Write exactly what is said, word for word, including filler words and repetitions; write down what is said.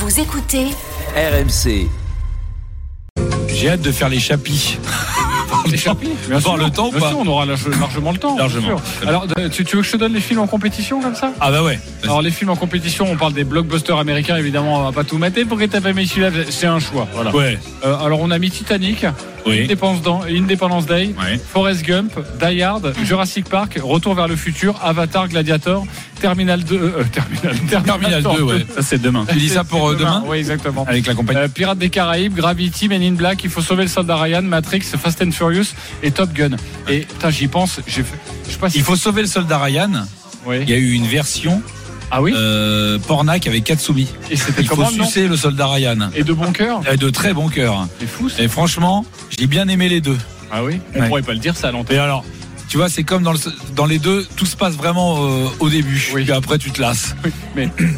Vous écoutez R M C. J'ai hâte de faire les chapis. Les chapis, bien sûr, le temps ou bien pas sûr, on aura largement le temps. Largement. Alors, tu, tu veux que je te donne les films en compétition comme ça ? Ah bah ouais. Alors, les films en compétition, on parle des blockbusters américains, évidemment, on va pas tout mater. Pourquoi t'as pas mis celui-là ? C'est un choix. Voilà. Ouais. Euh, alors, on a mis Titanic, Oui. Independence, Independence Day, Ouais. Forrest Gump, Die Hard, Jurassic Park, Retour vers le futur, Avatar, Gladiator, Terminal deux. Euh, Terminal, Terminal deux, ouais. Ça c'est demain. Tu dis ça pour euh, demain ? Oui, exactement. Avec la compagnie. Euh, Pirates des Caraïbes, Gravity, Men in Black, Il faut sauver le soldat Ryan, Matrix, Fast and Furious et Top Gun. Et putain, j'y pense, j'ai fait, je sais pas si Il faut sauver le soldat Ryan. Oui. Il y a eu une version Ah oui. euh, pornac avec Katsumi. Et c'était Il faut comment le nom ? sucer le soldat Ryan. Et de bon cœur. Et de très bon cœur. C'est fou ça. Et franchement, j'ai bien aimé les deux. Ah oui. On Ouais. pourrait pas le dire ça à Et l'antenne. alors, tu vois, c'est comme dans, le, dans les deux, tout se passe vraiment euh, au début. Oui. Puis après, tu te lasses. Oui, mais